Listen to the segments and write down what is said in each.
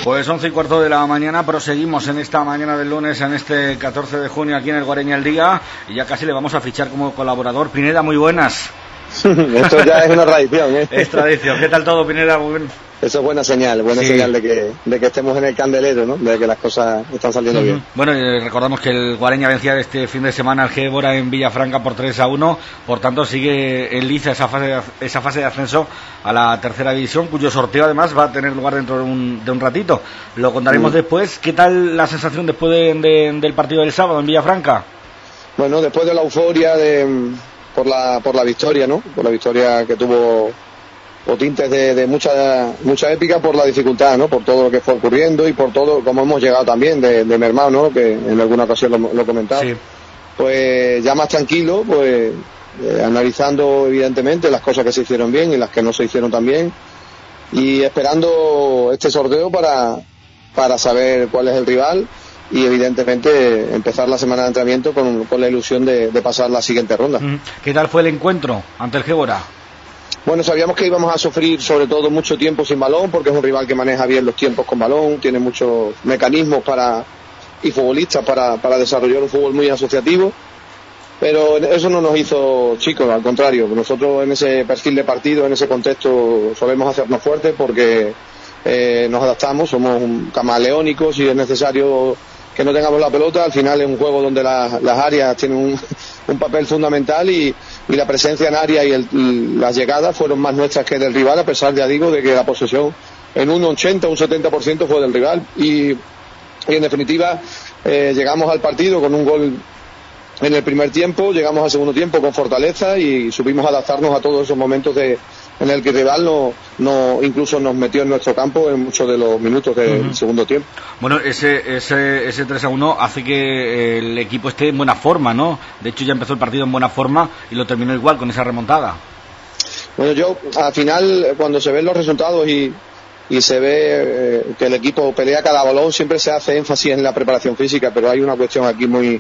Pues 11:15 de la mañana, proseguimos en esta mañana del lunes, en este 14 de junio, aquí en el Guareña al Día, y ya casi le vamos a fichar como colaborador. Pineda, muy buenas. Esto ya es una tradición, ¿eh? Es tradición. ¿Qué tal todo, Pineda? Muy bien. Eso es buena señal de que estemos en el candelero, ¿no? De que las cosas están saliendo bien. Bueno, recordamos que el Guareña vencía este fin de semana al Gébora en Villafranca por 3-1, por tanto sigue en liza esa fase de ascenso a la tercera división, cuyo sorteo además va a tener lugar dentro de un ratito. Lo contaremos después. ¿Qué tal la sensación después del partido del sábado en Villafranca? Bueno, después de la euforia por la victoria, ¿no? Por la victoria que tuvo, o tintes de mucha épica, por la dificultad, ¿no? Por todo lo que fue ocurriendo y por todo como hemos llegado también de mermado, ¿no? Que en alguna ocasión lo he comentado. Sí. Pues ya más tranquilo, pues analizando evidentemente las cosas que se hicieron bien y las que no se hicieron tan bien, y esperando este sorteo para saber cuál es el rival y evidentemente empezar la semana de entrenamiento con la ilusión de pasar la siguiente ronda. ¿Qué tal fue el encuentro ante el Gébora? Bueno, sabíamos que íbamos a sufrir sobre todo mucho tiempo sin balón, porque es un rival que maneja bien los tiempos con balón, tiene muchos mecanismos y futbolistas para desarrollar un fútbol muy asociativo, pero eso no nos hizo chicos, al contrario. Nosotros en ese perfil de partido, en ese contexto, solemos hacernos fuertes porque nos adaptamos, somos camaleónicos y es necesario que no tengamos la pelota. Al final es un juego donde las áreas tienen un papel fundamental y la presencia en área y las llegadas fueron más nuestras que del rival, a pesar, ya digo, de que la posesión en un 80, un 70% fue del rival y en definitiva llegamos al partido con un gol en el primer tiempo, llegamos al segundo tiempo con fortaleza y supimos adaptarnos a todos esos momentos en el que el rival no incluso nos metió en nuestro campo en muchos de los minutos del segundo tiempo. Bueno, ese 3-1 hace que el equipo esté en buena forma, ¿no? De hecho ya empezó el partido en buena forma y lo terminó igual con esa remontada. Bueno, yo al final, cuando se ven los resultados y se ve que el equipo pelea cada balón, siempre se hace énfasis en la preparación física, pero hay una cuestión aquí muy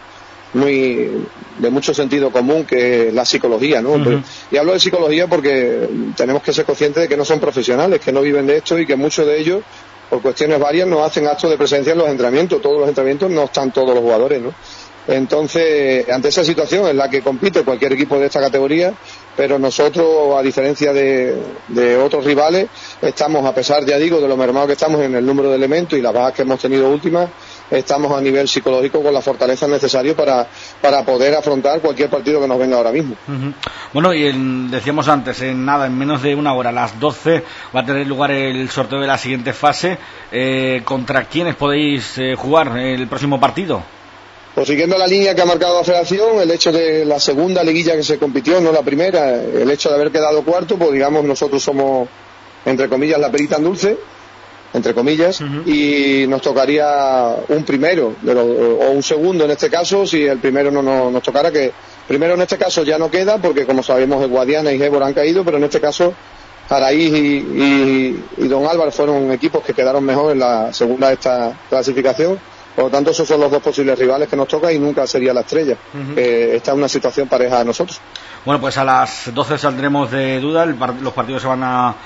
de mucho sentido común, que es la psicología, ¿no? Y hablo de psicología porque tenemos que ser conscientes de que no son profesionales, que no viven de esto y que muchos de ellos, por cuestiones varias, no hacen actos de presencia en los entrenamientos. Todos los entrenamientos no están todos los jugadores, ¿no? Entonces, ante esa situación en la que compite cualquier equipo de esta categoría, pero nosotros, a diferencia de otros rivales, estamos, a pesar, ya digo, de lo mermado que estamos en el número de elementos y las bajas que hemos tenido últimas, estamos a nivel psicológico con la fortaleza necesaria para poder afrontar cualquier partido que nos venga ahora mismo. Bueno, y decíamos antes, en menos de una hora, a las 12, va a tener lugar el sorteo de la siguiente fase. ¿Contra quiénes podéis jugar el próximo partido? Pues siguiendo la línea que ha marcado la Federación, el hecho de la segunda liguilla que se compitió, no la primera, el hecho de haber quedado cuarto, pues digamos, nosotros somos, entre comillas, la perita en dulce, entre comillas, y nos tocaría un primero o un segundo en este caso, si el primero no nos tocara, que primero en este caso ya no queda, porque como sabemos el Guadiana y Gébora han caído, pero en este caso Araíz y Don Álvaro fueron equipos que quedaron mejor en la segunda de esta clasificación. Por lo tanto, esos son los dos posibles rivales que nos toca y nunca sería la estrella. Esta es una situación pareja a nosotros. Bueno, pues a las 12 saldremos de duda. Los partidos se van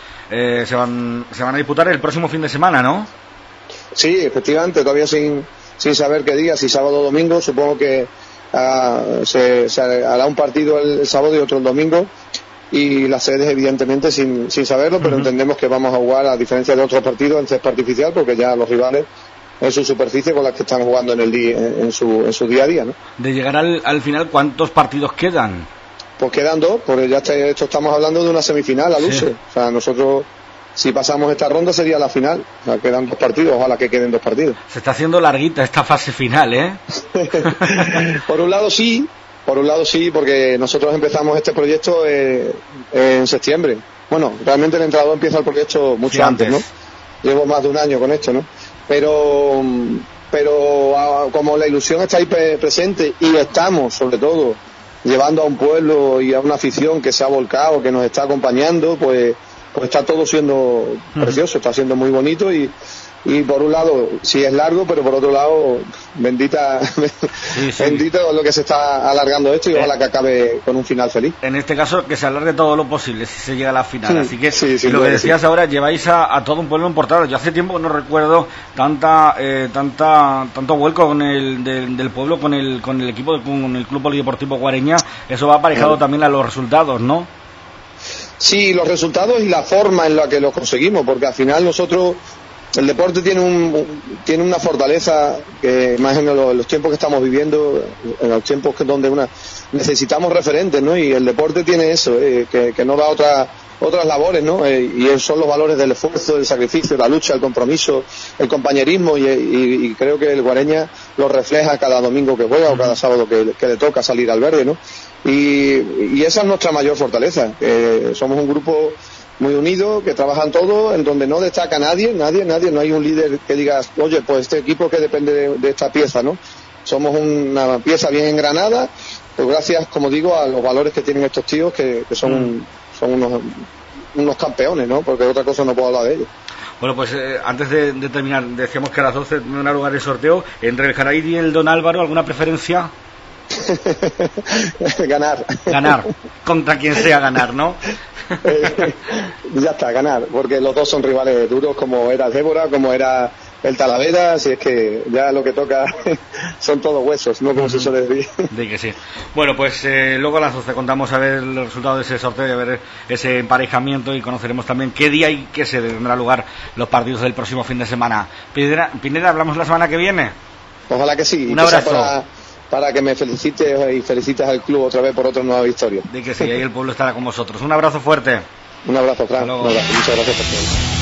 a disputar el próximo fin de semana, ¿no? Sí, efectivamente, todavía sin saber qué día, si sábado o domingo. Supongo que se hará un partido el sábado y otro el domingo, y las sedes evidentemente sin saberlo, pero entendemos que vamos a jugar, a diferencia de otros partidos, en césped artificial, porque ya los rivales en su superficie con las que están jugando en su día a día, ¿no? De llegar al final, ¿cuántos partidos quedan? Pues quedan dos, porque ya estamos hablando de una semifinal al uso. O sea, nosotros, si pasamos esta ronda, sería la final. O sea, quedan dos partidos, ojalá que queden dos partidos. Se está haciendo larguita esta fase final, ¿eh? Por un lado sí, porque nosotros empezamos este proyecto en septiembre. Bueno, realmente el entrenador empieza el proyecto mucho antes, ¿no? Llevo más de un año con esto, ¿no? Pero como la ilusión está ahí presente y estamos, sobre todo, llevando a un pueblo y a una afición que se ha volcado, que nos está acompañando, pues está todo siendo precioso, está siendo muy bonito y y por un lado sí es largo, pero por otro lado bendito lo que se está alargando esto, y ojalá que acabe con un final feliz. En este caso que se alargue todo lo posible si se llega a la final, así que lo que decías sí. ahora, lleváis a todo un pueblo importado. Yo hace tiempo no recuerdo tanto vuelco con del pueblo con el equipo, con el Club Polideportivo Guareña. Eso va aparejado también a los resultados, ¿no? Sí, los resultados y la forma en la que los conseguimos, porque al final nosotros, el deporte tiene una fortaleza que, más en los tiempos que estamos viviendo, en los tiempos donde necesitamos referentes, ¿no? Y el deporte tiene eso, que no da otras labores, ¿no? Y son los valores del esfuerzo, del sacrificio, la lucha, el compromiso, el compañerismo, y creo que el Guareña lo refleja cada domingo que juega o cada sábado que le toca salir al verde, ¿no? Y esa es nuestra mayor fortaleza. Somos un grupo muy unido, que trabajan todos, en donde no destaca nadie, no hay un líder que diga, oye, pues este equipo que depende de esta pieza, ¿no? Somos una pieza bien engranada, pues gracias, como digo, a los valores que tienen estos tíos, que son unos campeones, ¿no? Porque otra cosa no puedo hablar de ellos. Bueno, pues antes de terminar, decíamos que a las 12 tendrá lugar el sorteo. Entre el Jaraíd y el Don Álvaro, ¿alguna preferencia? Ganar. Contra quien sea ganar, ¿no? Ya está, ganar, porque los dos son rivales duros, como era el Débora, como era el Talavera, así es que ya lo que toca son todos huesos, ¿no? Como se suele decir. De que sí. Bueno, pues luego a las 12 contamos a ver el resultado de ese sorteo y a ver ese emparejamiento, y conoceremos también qué día y qué se tendrá lugar los partidos del próximo fin de semana. Pineda, ¿hablamos la semana que viene? Ojalá que sí. Un abrazo. Para que me felicites y felicites al club otra vez por otra nueva victoria. De que sí, ahí el pueblo estará con vosotros. Un abrazo fuerte. Un abrazo, Fran. Muchas gracias por todo.